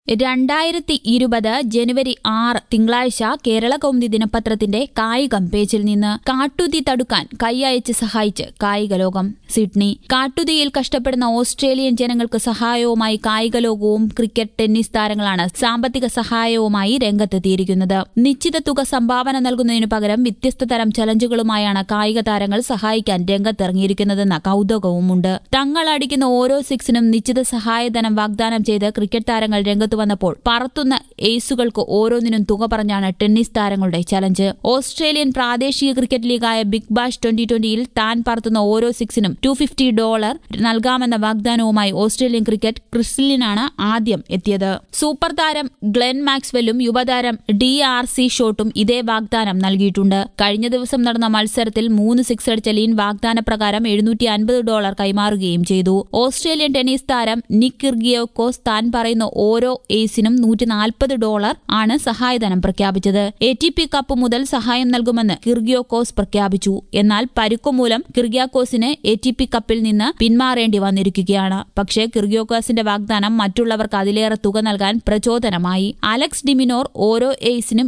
2020 ജനുവരി 6 തിങ്കളാഴ്ച കേരള കൗമുദി ദിനപത്രത്തിന്റെ കായികം പേജിൽ നിന്ന് കാട്ടുതീ തടുക്കാൻ കൈയയച്ച് സഹായിച്ച് കായിക ലോകം. സിഡ്നി. കാട്ടുതീയിൽ കഷ്ടപ്പെടുന്ന ഓസ്ട്രേലിയൻ ജനങ്ങൾക്ക് സഹായവുമായി കായിക ലോകവും ക്രിക്കറ്റ്, ടെന്നീസ് താരങ്ങളാണ് സാമ്പത്തിക സഹായവുമായി രംഗത്തെത്തിയിരിക്കുന്നത്. നിശ്ചിത തുക സംഭാവന നൽകുന്നതിനു പകരം വ്യത്യസ്ത തരം ചലഞ്ചുകളുമായാണ് കായിക താരങ്ങൾ സഹായിക്കാൻ രംഗത്തിറങ്ങിയിരിക്കുന്നതെന്ന കൌതുകവുമുണ്ട്. തങ്ങളടിക്കുന്ന ഓരോ സിക്സിനും നിശ്ചിത സഹായധനം വാഗ്ദാനം ചെയ്ത് ക്രിക്കറ്റ് താരങ്ങൾ രംഗത്ത് വന്നപ്പോൾ പറത്തുന്ന എയ്സുകൾക്ക് ഓരോന്നിനും തുക പറഞ്ഞാണ് ടെന്നീസ് താരങ്ങളുടെ ചലഞ്ച്. ഓസ്ട്രേലിയൻ പ്രാദേശിക ക്രിക്കറ്റ് ലീഗായ ബിഗ് ബാഷ് 2020യിൽ താൻ പറത്തുന്ന ഓരോ സിക്സിനും $250 നൽകാമെന്ന വാഗ്ദാനവുമായി ഓസ്ട്രേലിയൻ ക്രിക്കറ്റ് ക്രിസ്ലിനാണ് ആദ്യം എത്തിയത്. സൂപ്പർ താരം ഗ്ലെൻ മാക്സ്വെല്ലും യുവതാരം DRC ഷോട്ടും ഇതേ വാഗ്ദാനം നൽകിയിട്ടുണ്ട്. കഴിഞ്ഞ ദിവസം നടന്ന മത്സരത്തിൽ 3 സിക്സ് അടിച്ച ലീൻ വാഗ്ദാനപ്രകാരം $750 കൈമാറുകയും ചെയ്തു. ഓസ്ട്രേലിയൻ ടെന്നീസ് താരം നിക് കിർഗിയോക്കോസ് താൻ പറയുന്ന ഓരോ എയ്സിനും $140 ആണ് സഹായധനം പ്രഖ്യാപിച്ചത്. ATP കപ്പ് മുതൽ സഹായം നൽകുമെന്ന് കിർഗിയോക്കോസ് പ്രഖ്യാപിച്ചു. എന്നാൽ പരുക്കുമൂലം കിർഗിയോക്കോസിന് ATP കപ്പിൽ നിന്ന് പിന്മാറേണ്ടി വന്നിരിക്കുകയാണ്. പക്ഷേ കിർഗിയോക്കോസിന്റെ വാഗ്ദാനം മറ്റുള്ളവർക്ക് അതിലേറെ തുക നൽകാൻ പ്രചോദനമായി. അലക്സ് ഡിമിനോർ ഓരോ എയ്സിനും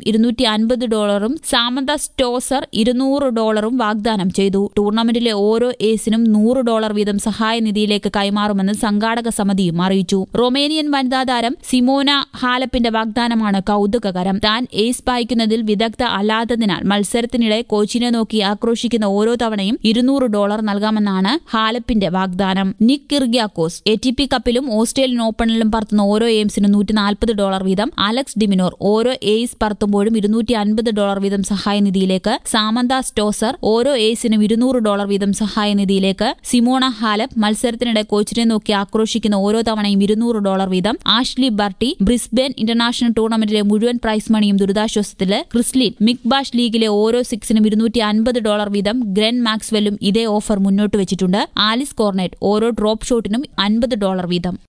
$250 സാമന്ത സ്റ്റോസർ $200 വാഗ്ദാനം ചെയ്തു. ടൂർണമെന്റിലെ ഓരോ എയ്സിനും $100 വീതം സഹായനിധിയിലേക്ക് കൈമാറുമെന്ന് സംഘാടക സമിതിയും അറിയിച്ചു. റൊമേനിയൻ വനിതാ താരം സിമോന ഹാലപ്പിന്റെ വാഗ്ദാനമാണ് കൌതുകകരം. താൻ എയ്സ് പായിക്കുന്നതിൽ വിദഗ്ധ അല്ലാത്തതിനാൽ മത്സരത്തിനിടെ കോച്ചിനെ നോക്കി ആക്രോശിക്കുന്ന ഓരോ തവണയും $200 നൽകാമെന്നാണ് ഹാലപ്പിന്റെ വാഗ്ദാനം. നിക് കിർഗിയോക്കോസ് ATP കപ്പിലും ഓസ്ട്രേലിയൻ ഓപ്പണിലും പറത്തുന്ന ഓരോ എയിംസിനും $140 വീതം. അലക്സ് ഡിമിനോർ ഓരോ എയ്സ് പറത്തുമ്പോഴും $250 വീതം സഹായനിധിയിലേക്ക്. സാമന്ത സ്റ്റോസർ ഓരോ എയ്സിനും $200 വീതം സഹായനിധിയിലേക്ക്. സിമോണ ഹാലപ്പ് മത്സരത്തിനിടെ കോച്ചിനെ നോക്കി ആക്രോശിക്കുന്ന ഓരോ തവണയും $200 വീതം. ആഷ്ലി ബർട്ടി ബ്രിസ്ബേൻ ഇന്റർനാഷണൽ ടൂർണമെന്റിലെ മുഴുവൻ പ്രൈസ് മണിയും ദുരിതാശ്വാസത്തില്. ക്രിസ്ലിൻ ബിഗ് ബാഷ് ലീഗിലെ ഓരോ സിക്സിനും $250 വീതം. ഗ്ലെൻ മാക്സ്വെല്ലും ഇതേ ഓഫർ മുന്നോട്ട് വെച്ചിട്ടുണ്ട്. ആലിസ് കോർണറ്റ് ഓരോ ഡ്രോപ്പ് ഷോട്ടിനും $50 വീതം.